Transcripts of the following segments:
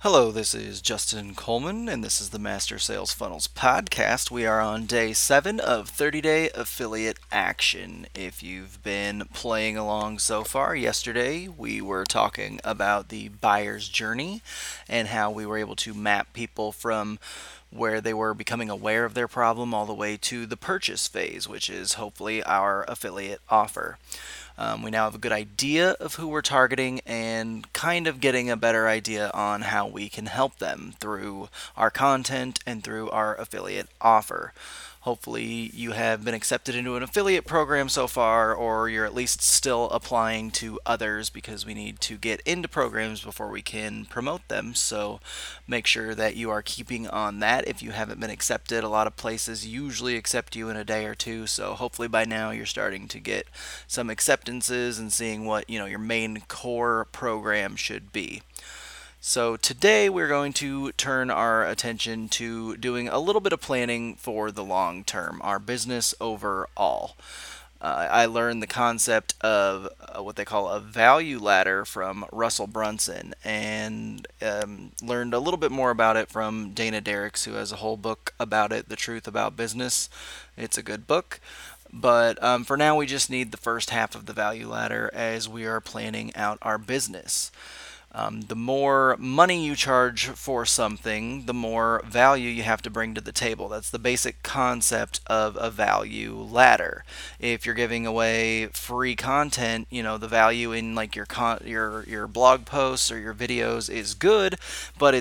Hello, this is Justin Coleman, and this is the Master Sales Funnels podcast. We are on day 7 of 30-day affiliate action. If you've been playing along so far, yesterday we were talking about the buyer's journey and how we were able to map people from where they were becoming aware of their problem all the way to the purchase phase, which is hopefully our affiliate offer. We now have a good idea of who we're targeting and kind of getting a better idea on how we can help them through our content and through our affiliate offer. Hopefully, you have been accepted into an affiliate program so far, or you're at least still applying to others because we need to get into programs before we can promote them. So, make sure that you are keeping on that. If you haven't been accepted, a lot of places usually accept you in a day or two. So, hopefully, by now you're starting to get some acceptances and seeing what your main core program should be. So today we're going to turn our attention to doing a little bit of planning for the long term, our business overall. I learned the concept of what they call a value ladder from Russell Brunson and learned a little bit more about it from Dana Derricks, who has a whole book about it, The Truth About Business. It's a good book. But for now, we just need the first half of the value ladder as we are planning out our business. The more money you charge for something, the more value you have to bring to the table. That's the basic concept of a value ladder. If you're giving away free content, the value in like your blog posts or your videos is good, but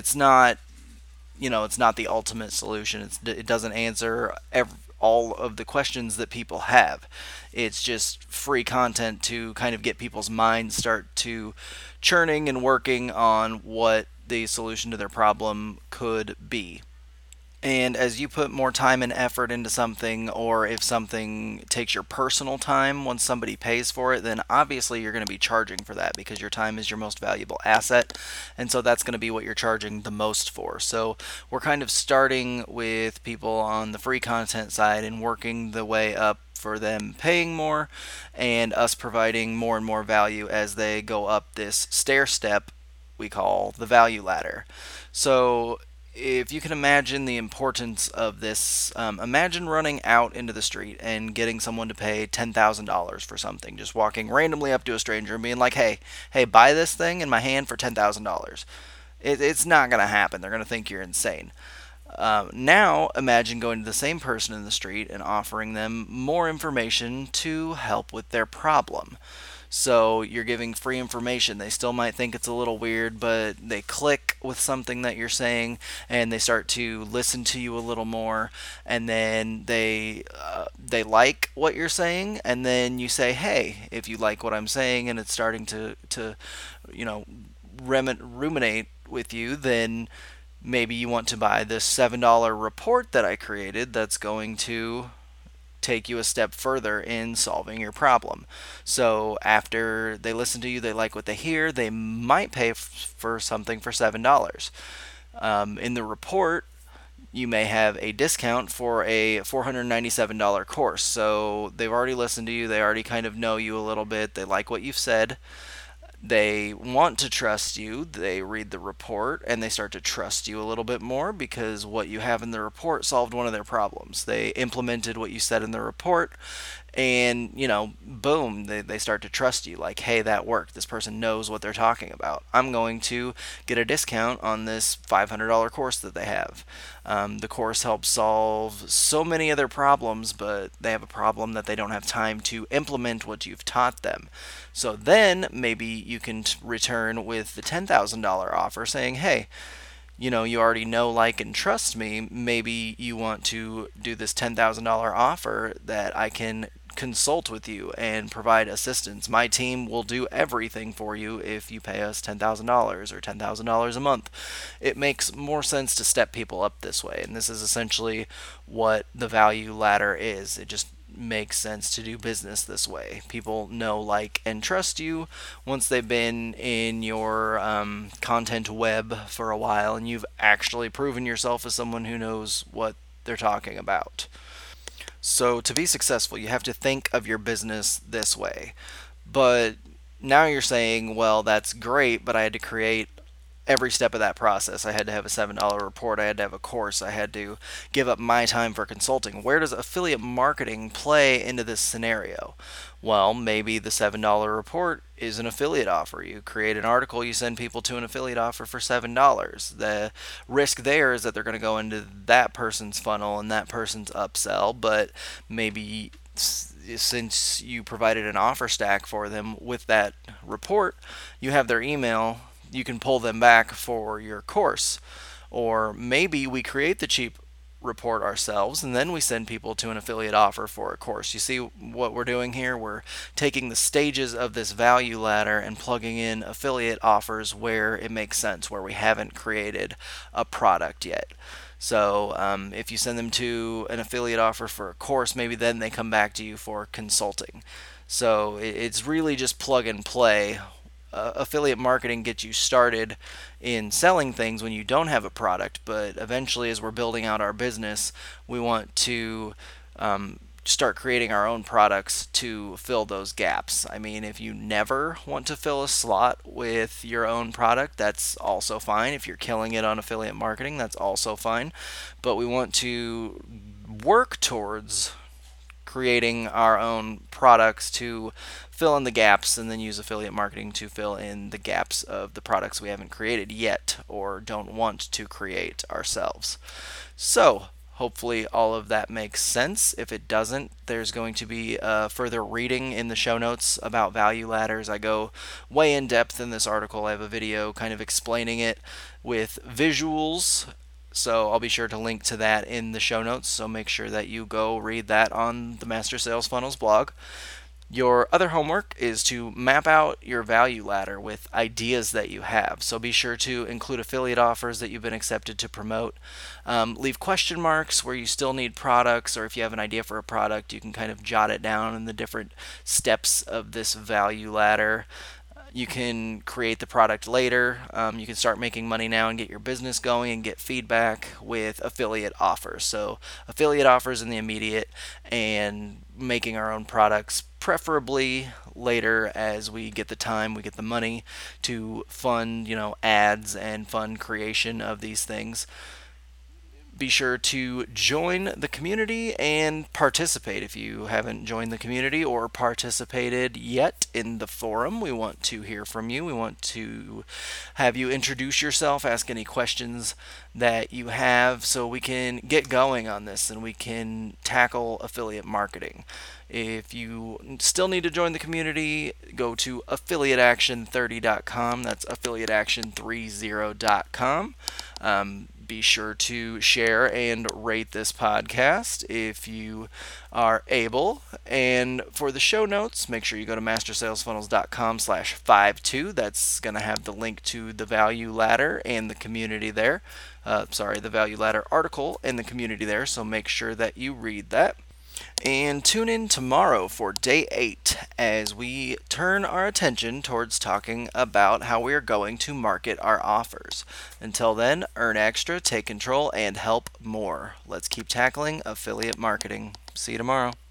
it's not the ultimate solution. It doesn't answer all of the questions that people have. It's just free content to kind of get people's minds start to churning and working on what the solution to their problem could be. And as you put more time and effort into something, or if something takes your personal time once somebody pays for it, then obviously you're going to be charging for that because your time is your most valuable asset. And so that's going to be what you're charging the most for. So we're kind of starting with people on the free content side and working the way up for them paying more and us providing more and more value as they go up this stair step we call the value ladder. So if you can imagine the importance of this, imagine running out into the street and getting someone to pay $10,000 for something. Just walking randomly up to a stranger and being like, hey, buy this thing in my hand for $10,000. It's not going to happen. They're going to think you're insane. Now, imagine going to the same person in the street and offering them more information to help with their problem. So you're giving free information. They still might think it's a little weird, but they click with something that you're saying and they start to listen to you a little more. And then they like what you're saying. And then you say, hey, if you like what I'm saying and it's starting to you know, ruminate with you, then maybe you want to buy this $7 report that I created that's going to take you a step further in solving your problem. So after they listen to you, they like what they hear, they might pay for something for $7. In the report, you may have a discount for a $497 course. So they've already listened to you, they already kind of know you a little bit, they like what you've said. They want to trust you. They read the report and they start to trust you a little bit more because what you have in the report solved one of their problems. They implemented what you said in the report and boom, they start to trust you, like, hey, that worked, this person knows what they're talking about, I'm going to get a discount on this $500 course that they have. The course helps solve so many other problems, but they have a problem that they don't have time to implement what you've taught them. So then maybe you can return with the $10,000 offer saying, hey, you already know, like, and trust me. Maybe you want to do this $10,000 offer that I can consult with you and provide assistance. My team will do everything for you if you pay us $10,000 or $10,000 a month. It makes more sense to step people up this way, and this is essentially what the value ladder is. It just makes sense to do business this way. People know, like, and trust you once they've been in your content web for a while and you've actually proven yourself as someone who knows what they're talking about. So to be successful, you have to think of your business this way. But now you're saying, well, that's great, but I had to create every step of that process. I had to have a $7 report. I had to have a course. I had to give up my time for consulting. Where does affiliate marketing play into this scenario? Well, maybe the $7 report is an affiliate offer. You create an article, you send people to an affiliate offer for $7. The risk there is that they're going to go into that person's funnel and that person's upsell, but maybe since you provided an offer stack for them with that report, you have their email, you can pull them back for your course. Or maybe we create the cheap report ourselves and then we send people to an affiliate offer for a course. You see what we're doing here? We're taking the stages of this value ladder and plugging in affiliate offers where it makes sense, where we haven't created a product yet. So if you send them to an affiliate offer for a course, maybe then they come back to you for consulting. So it's really just plug and play. Affiliate marketing gets you started in selling things when you don't have a product, but eventually, as we're building out our business, we want to start creating our own products to fill those gaps. I mean, if you never want to fill a slot with your own product, that's also fine. If you're killing it on affiliate marketing, that's also fine. But we want to work towards creating our own products to fill in the gaps and then use affiliate marketing to fill in the gaps of the products we haven't created yet or don't want to create ourselves. So, hopefully all of that makes sense. If it doesn't, there's going to be further reading in the show notes about value ladders. I go way in depth in this article. I have a video kind of explaining it with visuals, so I'll be sure to link to that in the show notes, so make sure that you go read that on the Master Sales Funnels blog. Your other homework is to map out your value ladder with ideas that you have. So be sure to include affiliate offers that you've been accepted to promote. Leave question marks where you still need products, or if you have an idea for a product, you can kind of jot it down in the different steps of this value ladder. You can create the product later. You can start making money now and get your business going and get feedback with affiliate offers. So affiliate offers in the immediate and making our own products, preferably later as we get the time, we get the money to fund, ads and fund creation of these things. Be sure to join the community and participate. If you haven't joined the community or participated yet in the forum, we want to hear from you. We want to have you introduce yourself, ask any questions that you have so we can get going on this and we can tackle affiliate marketing. If you still need to join the community, go to affiliateaction30.com. That's affiliateaction30.com. Be sure to share and rate this podcast if you are able. And for the show notes, make sure you go to mastersalesfunnels.com/52. That's going to have the link to the value ladder and the community there. The value ladder article and the community there. So make sure that you read that. And tune in tomorrow for day 8 as we turn our attention towards talking about how we are going to market our offers. Until then, earn extra, take control, and help more. Let's keep tackling affiliate marketing. See you tomorrow.